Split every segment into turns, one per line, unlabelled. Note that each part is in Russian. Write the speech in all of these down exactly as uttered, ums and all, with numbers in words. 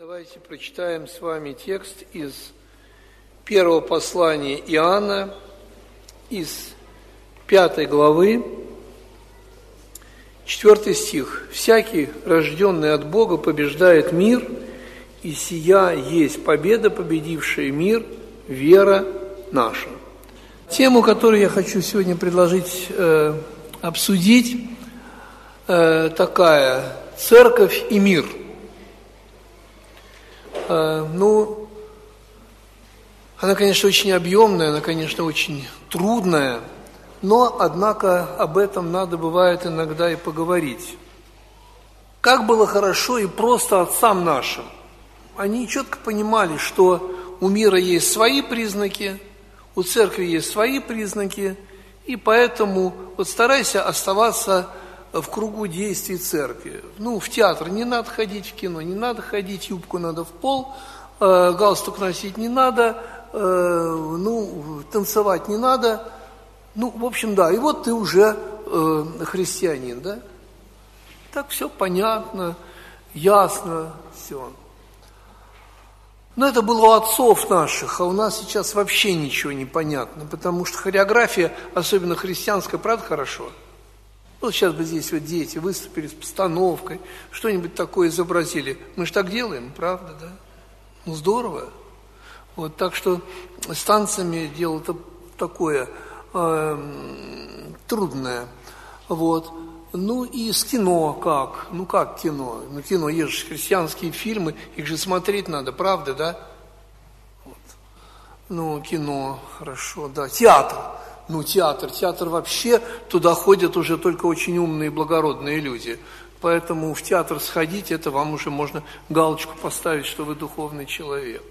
Давайте прочитаем с вами текст из первого послания Иоанна, из пятой главы, четвертый стих. «Всякий, рожденный от Бога, побеждает мир, и сия есть победа, победившая мир, вера наша». Тему, которую я хочу сегодня предложить э, обсудить, э, такая: «Церковь и мир». Э, ну, она, конечно, очень объемная, она, конечно, очень трудная, но, однако, об этом надо, бывает, иногда и поговорить. Как было хорошо и просто отцам нашим. Они четко понимали, что у мира есть свои признаки, у церкви есть свои признаки, и поэтому вот старайся оставаться в кругу действий церкви. Ну, в театр не надо ходить, в кино не надо ходить, юбку надо в пол, э, галстук носить не надо, э, ну, танцевать не надо. Ну, в общем, да, и вот ты уже э, христианин, да? Так все понятно, ясно, все. Но это было у отцов наших, а у нас сейчас вообще ничего не понятно, потому что хореография, особенно христианская, правда, хорошо? Вот сейчас бы здесь вот дети выступили с постановкой, что-нибудь такое изобразили. Мы же так делаем, правда, да? Ну, здорово. Вот, так что с танцами дело-то такое э, трудное. Вот. Ну и с кино как? Ну как кино? Ну кино, есть же христианские фильмы, их же смотреть надо, правда, да? Вот. Ну, кино, хорошо, да. Театр. Ну, театр. Театр вообще, туда ходят уже только очень умные и благородные люди. Поэтому в театр сходить, это вам уже можно галочку поставить, что вы духовный человек.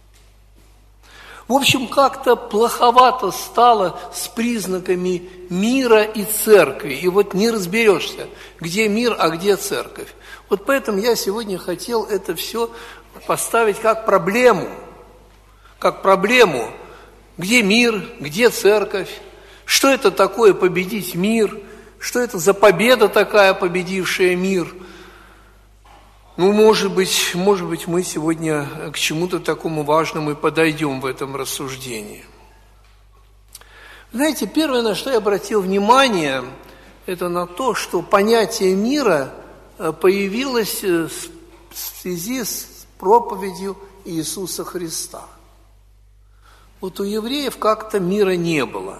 В общем, как-то плоховато стало с признаками мира и церкви. И вот не разберешься, где мир, а где церковь. Вот поэтому я сегодня хотел это все поставить как проблему. Как проблему, где мир, где церковь, что это такое победить мир, что это за победа такая, победившая мир. Ну, может быть, может быть, мы сегодня к чему-то такому важному и подойдем в этом рассуждении. Знаете, первое, на что я обратил внимание, это на то, что понятие мира появилось в связи с проповедью Иисуса Христа. Вот у евреев как-то мира не было.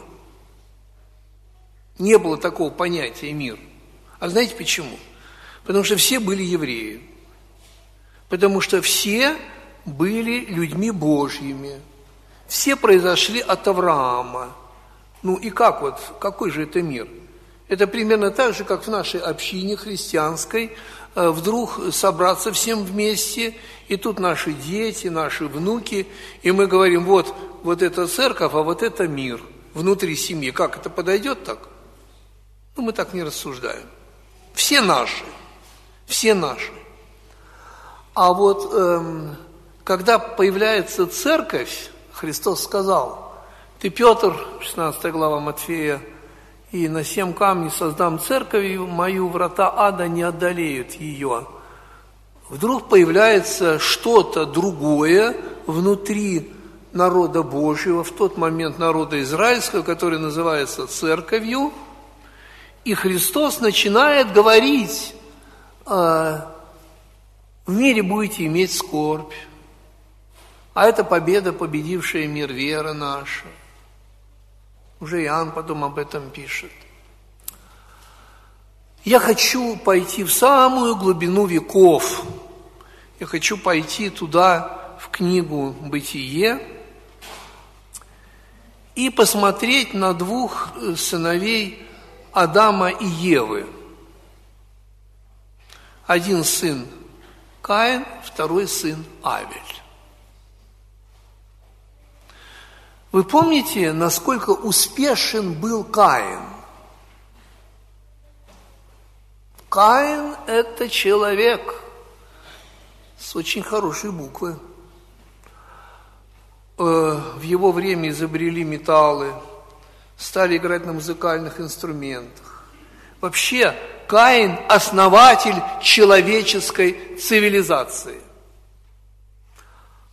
Не было такого понятия мир. А знаете почему? Потому что все были евреи. Потому что все были людьми Божьими. Все произошли от Авраама. Ну и как вот, какой же это мир? Это примерно так же, как в нашей общине христианской, вдруг собраться всем вместе, и тут наши дети, наши внуки, и мы говорим, вот, вот это церковь, а вот это мир внутри семьи. Как это подойдет так? Ну, мы так не рассуждаем. Все наши, все наши. А вот эм, когда появляется церковь, Христос сказал: «Ты, Петр, шестнадцатая глава Матфея, и на семь камней создам церковь мою, врата ада не одолеют ее». Вдруг появляется что-то другое внутри народа Божьего, в тот момент народа израильского, который называется церковью, и Христос начинает говорить: в мире будете иметь скорбь, а это победа, победившая мир, вера наша. Уже Иоанн потом об этом пишет. Я хочу пойти в самую глубину веков. Я хочу пойти туда, в книгу «Бытие», и посмотреть на двух сыновей Адама и Евы. Один сын Каин, второй сын Авель. Вы помните, насколько успешен был Каин? Каин – это человек с очень хорошей буквы. В его время изобрели металлы, стали играть на музыкальных инструментах. Вообще, Каин – основатель человеческой цивилизации.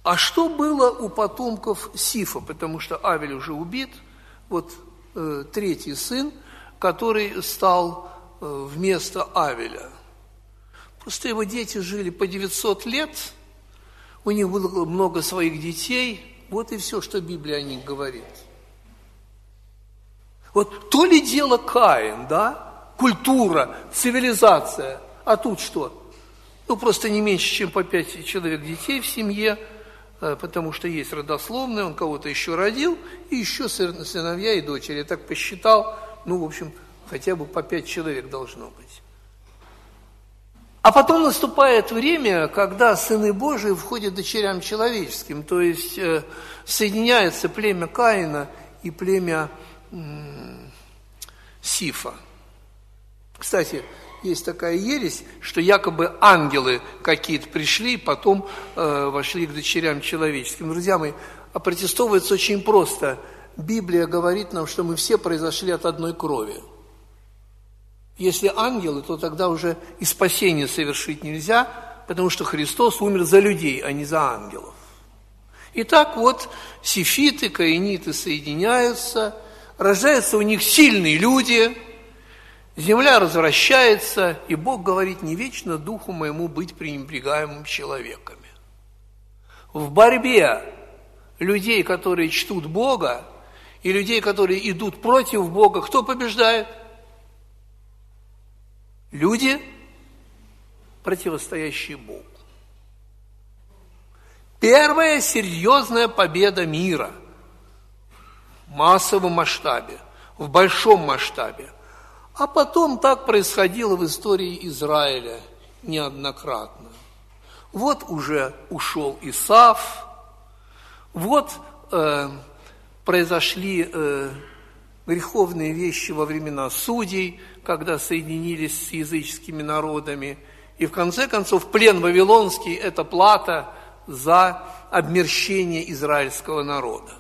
А что было у потомков Сифа? Потому что Авель уже убит. Вот э, третий сын, который стал э, вместо Авеля. Просто его дети жили по девятьсот лет, у них было много своих детей. Вот и все, что Библия о них говорит. Вот то ли дело Каин, да? Культура, цивилизация. А тут что? Ну, просто не меньше, чем по пять человек детей в семье, потому что есть родословная, он кого-то еще родил, и еще сыновья и дочери. Я так посчитал, ну, в общем, хотя бы по пять человек должно быть. А потом наступает время, когда сыны Божии входят дочерям человеческим, то есть э, соединяется племя Каина и племя м- Сифа. Кстати, есть такая ересь, что якобы ангелы какие-то пришли, потом э, вошли к дочерям человеческим. Друзья мои, опротестовывается очень просто. Библия говорит нам, что мы все произошли от одной крови. Если ангелы, то тогда уже и спасение совершить нельзя, потому что Христос умер за людей, а не за ангелов. Итак, вот сифиты, каиниты соединяются, рождаются у них сильные люди, земля развращается, и Бог говорит: не вечно духу моему быть пренебрегаемым человеками. В борьбе людей, которые чтут Бога, и людей, которые идут против Бога, кто побеждает? Люди, противостоящие Богу. Первая серьезная победа мира в массовом масштабе, в большом масштабе. А потом так происходило в истории Израиля неоднократно. Вот уже ушел Исав, вот э, произошли э, греховные вещи во времена судей, когда соединились с языческими народами. И в конце концов плен вавилонский – это плата за обмерщение израильского народа.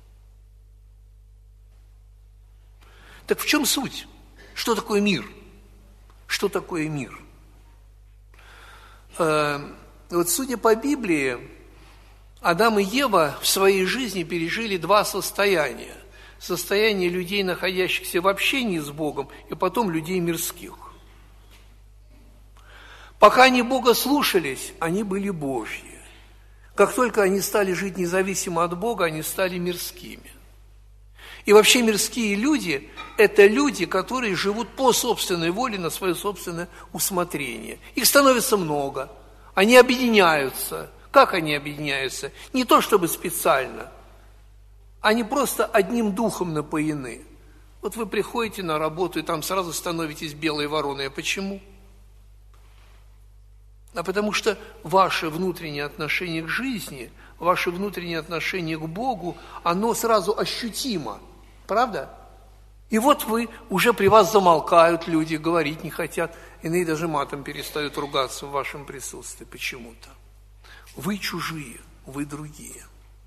Так в чем суть? Что такое мир? Что такое мир? Э, вот судя по Библии, Адам и Ева в своей жизни пережили два состояния. Состояние людей, находящихся в общении с Богом, и потом людей мирских. Пока они Бога слушались, они были Божьи. Как только они стали жить независимо от Бога, они стали мирскими. И вообще мирские люди – это люди, которые живут по собственной воле, на свое собственное усмотрение. Их становится много, они объединяются. Как они объединяются? Не то чтобы специально, они просто одним духом напоены. Вот вы приходите на работу, и там сразу становитесь белой вороной. А почему? А потому что ваше внутреннее отношение к жизни, ваше внутреннее отношение к Богу, оно сразу ощутимо. Правда? И вот вы, уже при вас замолкают люди, говорить не хотят, иные даже матом перестают ругаться в вашем присутствии почему-то. Вы чужие, вы другие.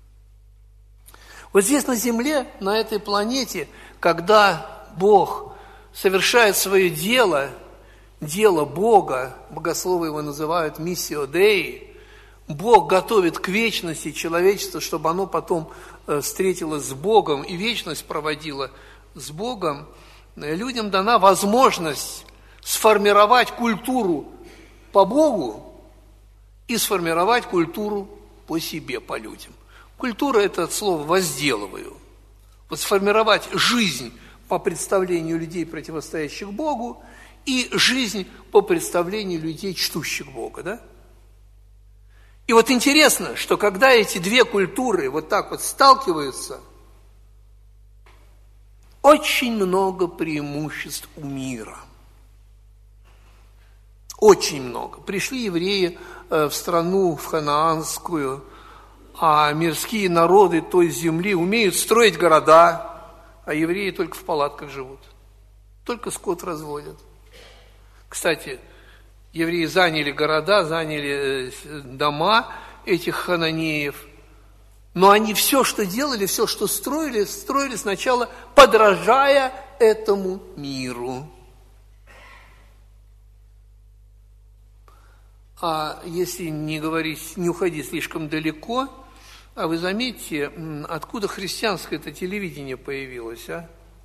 Вот здесь на Земле, на этой планете, когда Бог совершает свое дело, дело Бога, богословы его называют миссио Деи, Бог готовит к вечности человечество, чтобы оно потом встретилось с Богом и вечность проводило с Богом, людям дана возможность сформировать культуру по Богу и сформировать культуру по себе, по людям. Культура – это от слова «возделываю». Вот сформировать жизнь по представлению людей, противостоящих Богу, и жизнь по представлению людей, чтущих Бога, да? И вот интересно, что когда эти две культуры вот так вот сталкиваются, очень много преимуществ у мира. Очень много. Пришли евреи в страну, в ханаанскую, а мирские народы той земли умеют строить города, а евреи только в палатках живут, только скот разводят. Кстати, евреи заняли города, заняли дома этих хананеев, но они все, что делали, все, что строили, строили сначала, подражая этому миру. А если не говорить, не уходить слишком далеко, А вы заметьте, откуда христианское-то телевидение появилось, а?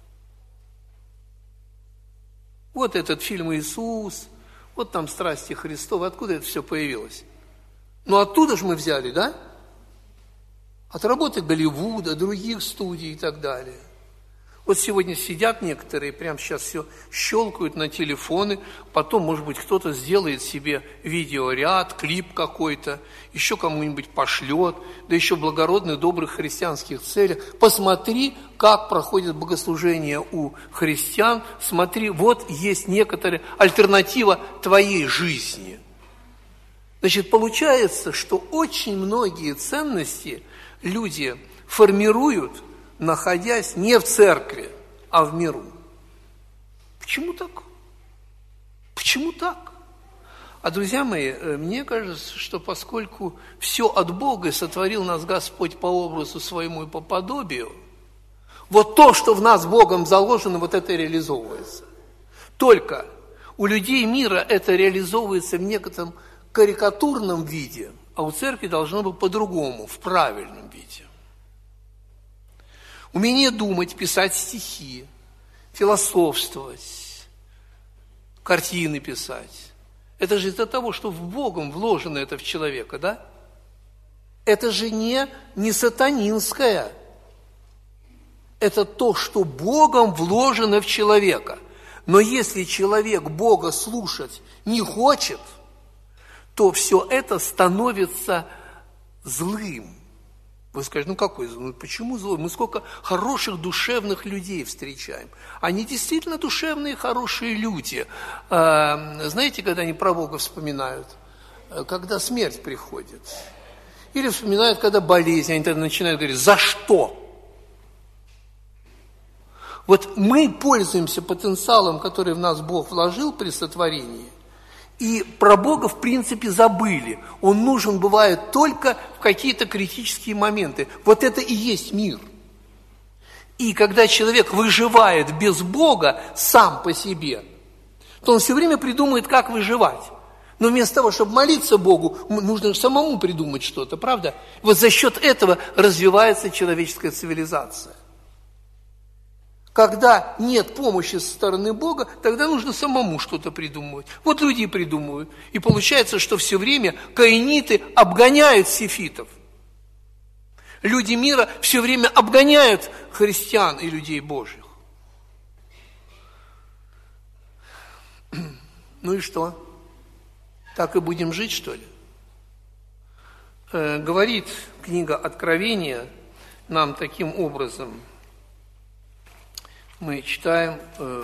Вот этот фильм «Иисус», вот там «Страсти Христовы», откуда это все появилось? Ну, оттуда же мы взяли, да? От работы Голливуда, других студий и так далее. Вот сегодня сидят некоторые, прямо сейчас все щелкают на телефоны, потом, может быть, кто-то сделает себе видеоряд, клип какой-то, еще кому-нибудь пошлет, да еще в благородных, добрых христианских целях. Посмотри, как проходит богослужение у христиан, смотри, вот есть некоторая альтернатива твоей жизни. Значит, получается, что очень многие ценности люди формируют, находясь не в церкви, а в миру. Почему так? Почему так? А, друзья мои, мне кажется, что поскольку все от Бога и сотворил нас Господь по образу своему и по подобию, вот то, что в нас Богом заложено, вот это реализовывается. Только у людей мира это реализовывается в некотором карикатурном виде, а у церкви должно быть по-другому, в правильном виде. Умение думать, писать стихи, философствовать, картины писать. Это же из-за того, что в Богом вложено это в человека, да? Это же не, не сатанинское. Это то, что Богом вложено в человека. Но если человек Бога слушать не хочет, то все это становится злым. Вы скажете, ну какой злой? Почему злой? Мы сколько хороших душевных людей встречаем. Они действительно душевные, хорошие люди. Знаете, когда они про Бога вспоминают? Когда смерть приходит. Или вспоминают, когда болезнь. Они тогда начинают говорить, за что? Вот мы пользуемся потенциалом, который в нас Бог вложил при сотворении, и про Бога, в принципе, забыли. Он нужен бывает только в какие-то критические моменты. Вот это и есть мир. И когда человек выживает без Бога сам по себе, то он все время придумает, как выживать. Но вместо того, чтобы молиться Богу, нужно самому придумать что-то, правда? Вот за счет этого развивается человеческая цивилизация. Когда нет помощи со стороны Бога, тогда нужно самому что-то придумывать. Вот люди и придумывают. И получается, что все время каиниты обгоняют сефитов. Люди мира все время обгоняют христиан и людей Божьих. Ну и что? Так и будем жить, что ли? Э, говорит книга Откровения нам таким образом. Мы читаем э,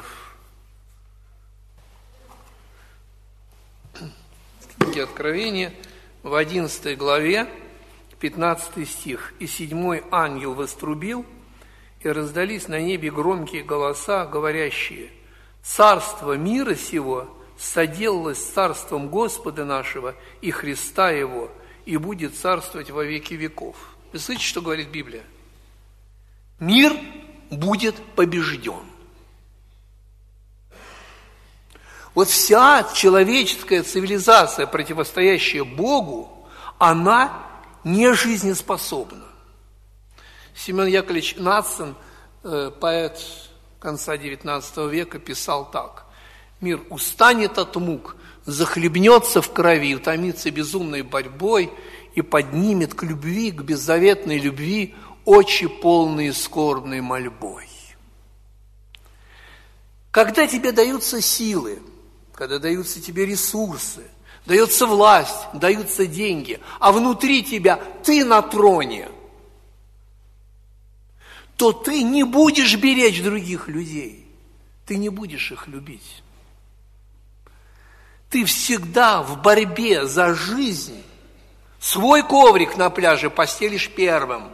в книге Откровения в одиннадцатой главе, пятнадцатый стих. «И седьмой ангел вострубил, и раздались на небе громкие голоса, говорящие: царство мира сего соделалось с царством Господа нашего и Христа Его, и будет царствовать во веки веков». Вы слышите, что говорит Библия? Мир будет побежден. Вот вся человеческая цивилизация, противостоящая Богу, она не жизнеспособна. Семен Яковлевич Надсон, поэт конца девятнадцатого века, писал так: «Мир устанет от мук, захлебнется в крови, утомится безумной борьбой и поднимет к любви, к беззаветной любви, очи полные скорбной мольбой». Когда тебе даются силы, когда даются тебе ресурсы, дается власть, даются деньги, а внутри тебя ты на троне, то ты не будешь беречь других людей, ты не будешь их любить. Ты всегда в борьбе за жизнь свой коврик на пляже постелишь первым.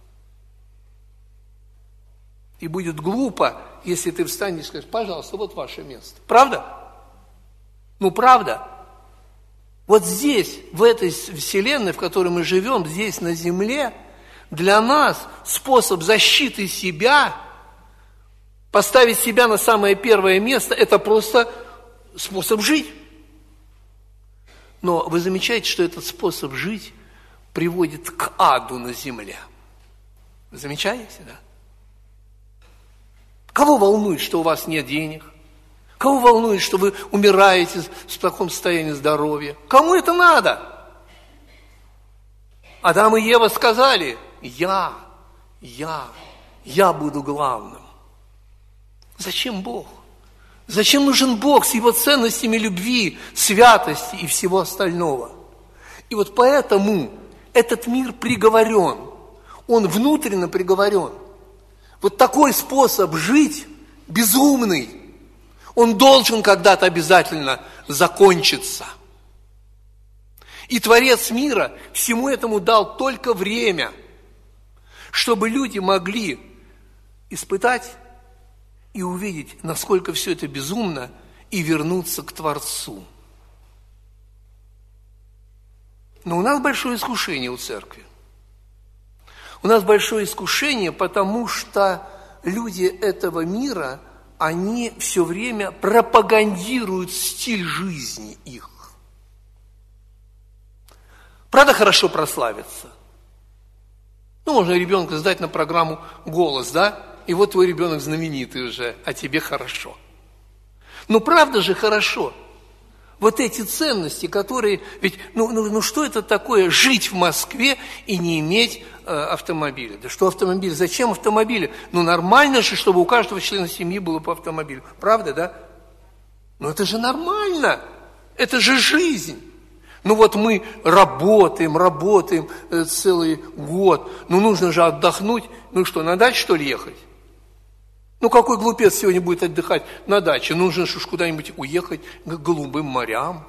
И будет глупо, если ты встанешь и скажешь: пожалуйста, вот ваше место. Правда? Ну, правда. Вот здесь, в этой вселенной, в которой мы живем, здесь на земле, для нас способ защиты себя, поставить себя на самое первое место, это просто способ жить. Но вы замечаете, что этот способ жить приводит к аду на земле. Вы замечаете, да? Кого волнует, что у вас нет денег? Кого волнует, что вы умираете в плохом состоянии здоровья? Кому это надо? Адам и Ева сказали: я, я, я буду главным. Зачем Бог? Зачем нужен Бог с Его ценностями любви, святости и всего остального? И вот поэтому этот мир приговорен. Он внутренне приговорен. Вот такой способ жить, безумный, он должен когда-то обязательно закончиться. И Творец мира всему этому дал только время, чтобы люди могли испытать и увидеть, насколько все это безумно, и вернуться к Творцу. Но у нас большое искушение у церкви. У нас большое искушение, потому что люди этого мира, они все время пропагандируют стиль жизни их. Правда, хорошо прославиться? Ну, можно ребенка сдать на программу «Голос», да? И вот твой ребенок знаменитый уже, а тебе хорошо. Ну, правда же хорошо? Вот эти ценности, которые... Ведь, ну, ну, ну что это такое жить в Москве и не иметь э, автомобиля? Да что автомобиль? Зачем автомобили? Ну, нормально же, чтобы у каждого члена семьи было по автомобилю. Правда, да? Ну, это же нормально. Это же жизнь. Ну, вот мы работаем, работаем э, целый год. Ну, нужно же отдохнуть. Ну, что, на дачу, что ли, ехать? Ну, какой глупец сегодня будет отдыхать на даче? Нужно же куда-нибудь уехать к голубым морям.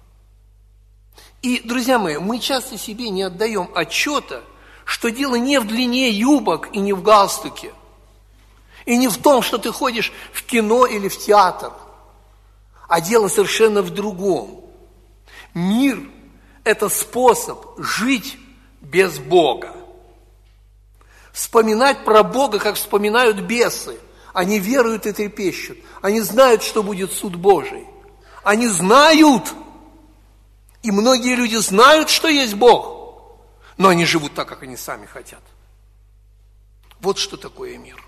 И, друзья мои, мы часто себе не отдаем отчета, что дело не в длине юбок и не в галстуке. И не в том, что ты ходишь в кино или в театр. А дело совершенно в другом. Мир – это способ жить без Бога. Вспоминать про Бога, как вспоминают бесы. Они веруют и трепещут. Они знают, что будет суд Божий. Они знают. И многие люди знают, что есть Бог. Но они живут так, как они сами хотят. Вот что такое мир.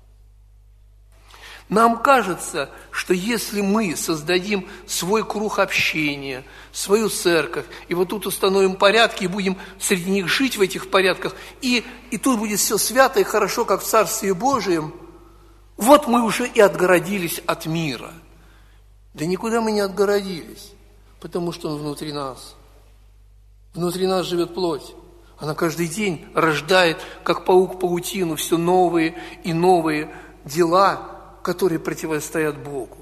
Нам кажется, что если мы создадим свой круг общения, свою церковь, и вот тут установим порядки, и будем среди них жить в этих порядках, и, и тут будет все свято и хорошо, как в Царстве Божием, вот мы уже и отгородились от мира. Да никуда мы не отгородились, потому что он внутри нас. Внутри нас живет плоть. Она каждый день рождает, как паук паутину, все новые и новые дела, которые противостоят Богу.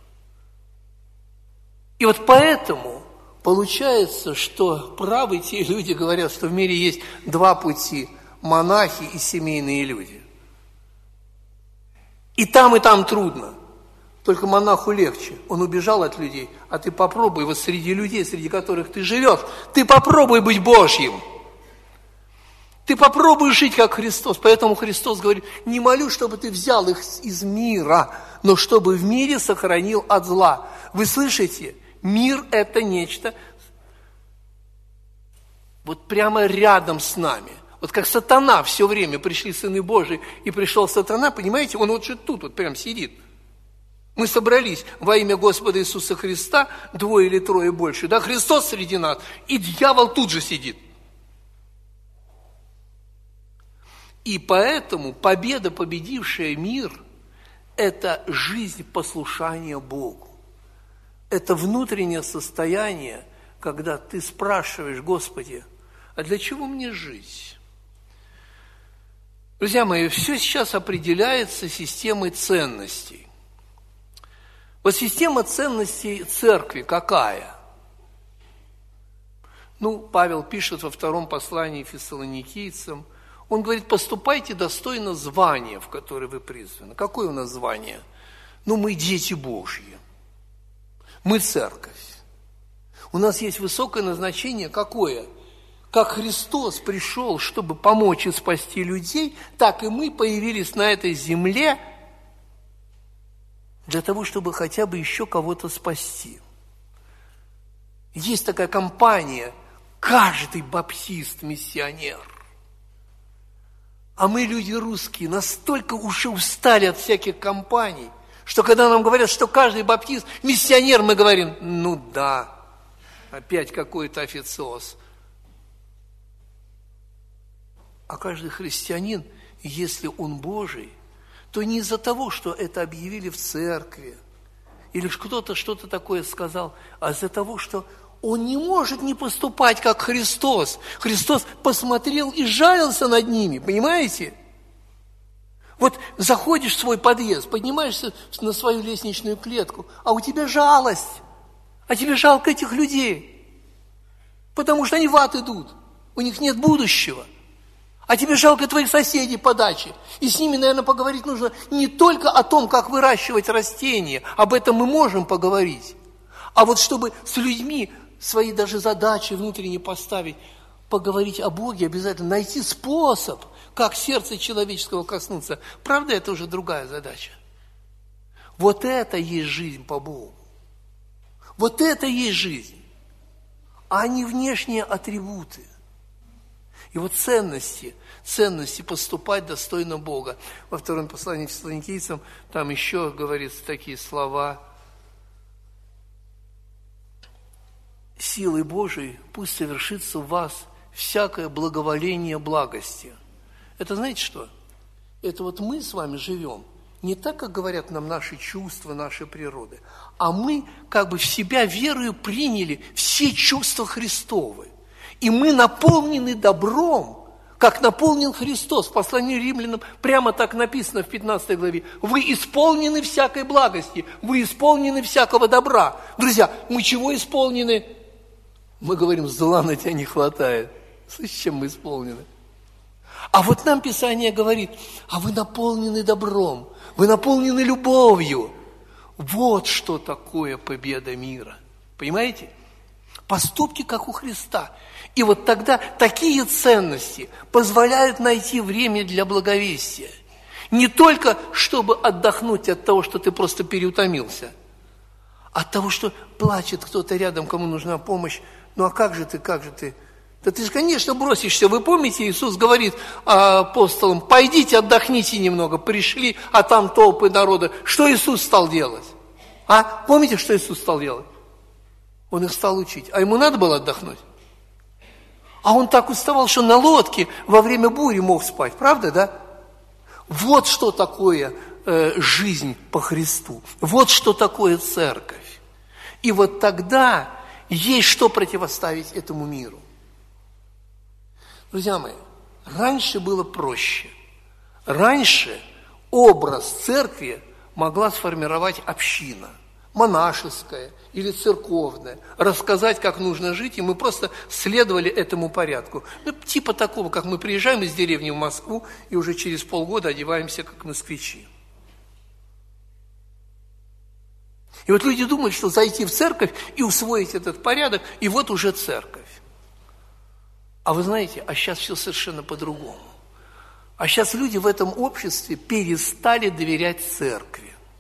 И вот поэтому получается, что правы те люди говорят, что в мире есть два пути – монахи и семейные люди. И там, и там трудно. Только монаху легче. Он убежал от людей, а ты попробуй вот среди людей, среди которых ты живешь, ты попробуй быть Божьим. Ты попробуй жить, как Христос. Поэтому Христос говорит: не молю, чтобы ты взял их из мира, но чтобы в мире сохранил от зла. Вы слышите? Мир – это нечто вот прямо рядом с нами. Вот как сатана все время, пришли сыны Божии, и пришел сатана, понимаете, он вот же тут вот прям сидит. Мы собрались во имя Господа Иисуса Христа, двое или трое больше, да, Христос среди нас, и дьявол тут же сидит. И поэтому победа, победившая мир, это жизнь послушания Богу. Это внутреннее состояние, когда ты спрашиваешь: Господи, а для чего мне жить? Друзья мои, все сейчас определяется системой ценностей. Вот система ценностей церкви какая? Ну, Павел пишет во втором послании фессалоникийцам, он говорит: поступайте достойно звания, в которое вы призваны. Какое у нас звание? Ну, мы дети Божьи. Мы церковь. У нас есть высокое назначение какое? Как Христос пришел, чтобы помочь и спасти людей, так и мы появились на этой земле для того, чтобы хотя бы еще кого-то спасти. Есть такая компания каждый баптист миссионер. А мы, люди русские, настолько уже устали от всяких компаний, что когда нам говорят, что каждый баптист миссионер, мы говорим, ну да, опять какой-то официоз. А каждый христианин, если он Божий, то не из-за того, что это объявили в церкви, или кто-то что-то такое сказал, а из-за того, что он не может не поступать, как Христос. Христос посмотрел и жалился над ними, понимаете? Вот заходишь в свой подъезд, поднимаешься на свою лестничную клетку, а у тебя жалость, а тебе жалко этих людей, потому что они в ад идут, у них нет будущего. А тебе жалко твоих соседей по даче. И с ними, наверное, поговорить нужно не только о том, как выращивать растения, об этом мы можем поговорить, а вот чтобы с людьми свои даже задачи внутренне поставить, поговорить о Боге, обязательно найти способ, как сердце человеческого коснуться. Правда, это уже другая задача. Вот это есть жизнь по Богу. Вот это есть жизнь, а не внешние атрибуты. И вот ценности, ценности поступать достойно Бога. Во втором послании к Фессалоникийцам там еще говорится такие слова. Силой Божией пусть совершится в вас всякое благоволение благости. Это знаете что? Это вот мы с вами живем не так, как говорят нам наши чувства, наши природы, а мы как бы в себя верою приняли все чувства Христовы. И мы наполнены добром, как наполнен Христос. В послании Римлянам прямо так написано в пятнадцатой главе. Вы исполнены всякой благости, вы исполнены всякого добра. Друзья, мы чего исполнены? Мы говорим, зла на тебя не хватает. С чем мы исполнены? А вот нам Писание говорит, а вы наполнены добром, вы наполнены любовью. Вот что такое победа мира. Понимаете? Поступки, как у Христа. И вот тогда такие ценности позволяют найти время для благовестия. Не только, чтобы отдохнуть от того, что ты просто переутомился, а от того, что плачет кто-то рядом, кому нужна помощь. Ну а как же ты, как же ты? Да ты же, конечно, бросишься. Вы помните, Иисус говорит апостолам, пойдите, отдохните немного. Пришли, а там толпы народа. Что Иисус стал делать? А? Помните, что Иисус стал делать? Он их стал учить. А ему надо было отдохнуть? А он так уставал, что на лодке во время бури мог спать. Правда, да? Вот что такое э, жизнь по Христу. Вот что такое церковь. И вот тогда есть что противоставить этому миру. Друзья мои, раньше было проще. Раньше образ церкви могла сформировать община. Монашеская или церковная, рассказать, как нужно жить, и мы просто следовали этому порядку. Ну, типа такого, как мы приезжаем из деревни в Москву, и уже через полгода одеваемся, как москвичи. И вот люди думают, что зайти в церковь и усвоить этот порядок, и вот уже церковь. А вы знаете, а сейчас все совершенно по-другому. А сейчас люди в этом обществе перестали доверять церкви.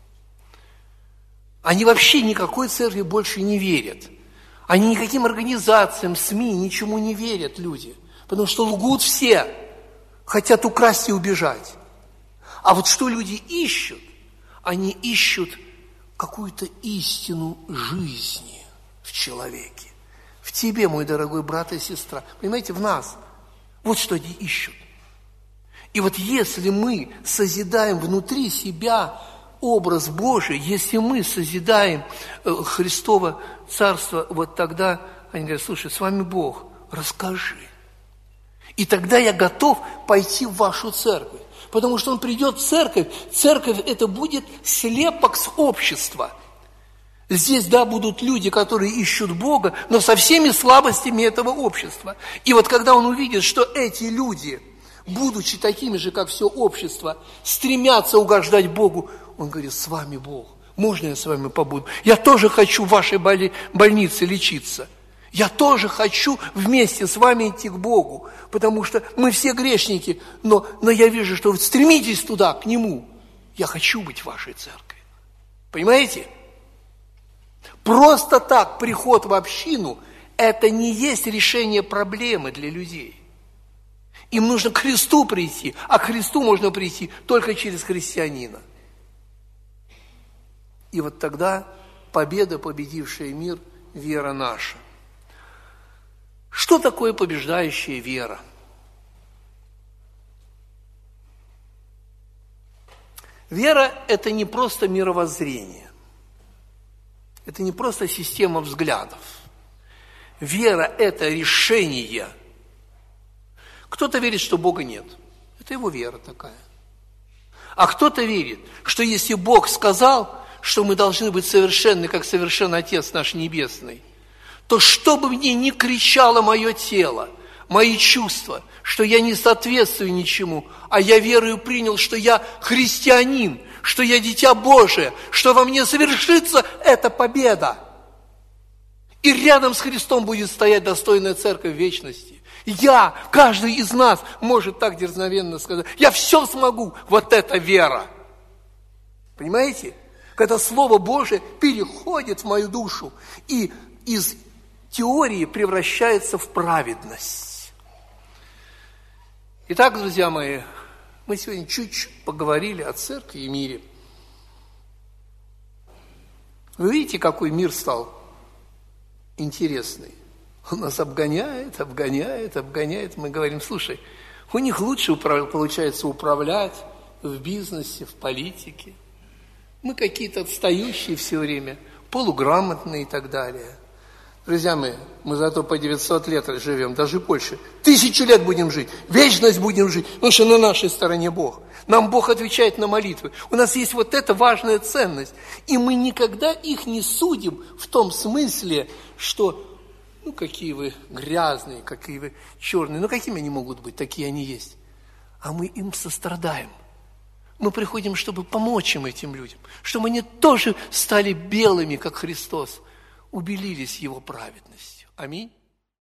Они вообще никакой церкви больше не верят. Они никаким организациям, СМИ, ничему не верят люди. Потому что лгут все, хотят украсть и убежать. А вот что люди ищут? Они ищут какую-то истину жизни в человеке. В тебе, мой дорогой брат и сестра. Понимаете, в нас. Вот что они ищут. И вот если мы созидаем внутри себя образ Божий, если мы созидаем Христово Царство, вот тогда они говорят, слушай, с вами Бог, расскажи. И тогда я готов пойти в вашу церковь. Потому что он придет в церковь, церковь это будет слепок с общества. Здесь, да, будут люди, которые ищут Бога, но со всеми слабостями этого общества. И вот когда он увидит, что эти люди, будучи такими же, как все общество, стремятся угождать Богу, он говорит, с вами Бог, можно я с вами побуду? Я тоже хочу в вашей боли, больнице лечиться. Я тоже хочу вместе с вами идти к Богу, потому что мы все грешники, но, но я вижу, что вы стремитесь туда, к Нему. Я хочу быть в вашей церкви. Понимаете? Просто так приход в общину – это не есть решение проблемы для людей. Им нужно к Христу прийти, а к Христу можно прийти только через христианина. И вот тогда победа, победившая мир, вера наша. Что такое побеждающая вера? Вера – это не просто мировоззрение, это не просто система взглядов. Вера – это решение. Кто-то верит, что Бога нет. Это его вера такая. А кто-то верит, что если Бог сказал, что мы должны быть совершенны, как совершенный Отец наш Небесный, то что бы мне ни кричало мое тело, мои чувства, что я не соответствую ничему, а я верою принял, что я христианин, что я дитя Божие, что во мне совершится эта победа. И рядом с Христом будет стоять достойная церковь вечности. Я, каждый из нас может так дерзновенно сказать: я все смогу, вот это вера. Понимаете? Когда Слово Божие переходит в мою душу и из теории превращается в праведность. Итак, друзья мои, мы сегодня чуть-чуть поговорили о церкви и мире. Вы видите, какой мир стал интересный? Он нас обгоняет, обгоняет, обгоняет. Мы говорим: слушай, у них лучше управ... получается управлять в бизнесе, в политике. Мы какие-то отстающие все время, полуграмотные и так далее. Друзья мои, мы зато по девятьсот лет живем, даже больше. Тысячу лет будем жить, вечность будем жить, потому что на нашей стороне Бог. Нам Бог отвечает на молитвы. У нас есть вот эта важная ценность. И мы никогда их не судим в том смысле, что ну, какие вы грязные, какие вы черные. Ну, какими они могут быть? Такие они есть. А мы им сострадаем. Мы приходим, чтобы помочь им, этим людям. Чтобы они тоже стали белыми, как Христос. Убелились Его праведностью. Аминь.